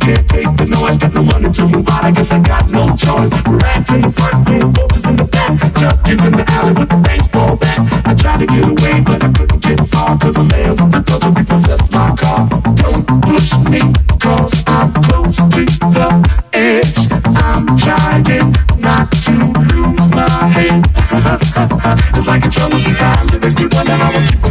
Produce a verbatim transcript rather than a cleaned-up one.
can't take the noise. Got no money to move out, I guess I got no choice. Rats in the front room, boys in the back. Chuck is in the alley with the baseball bat. I tried to get away, but I couldn't get far, cause a man with the touch of repossessed my car. Don't push me, cause I'm close to the edge. I'm trying not to lose my head. It's like a trouble sometimes, it makes me wonder how I keep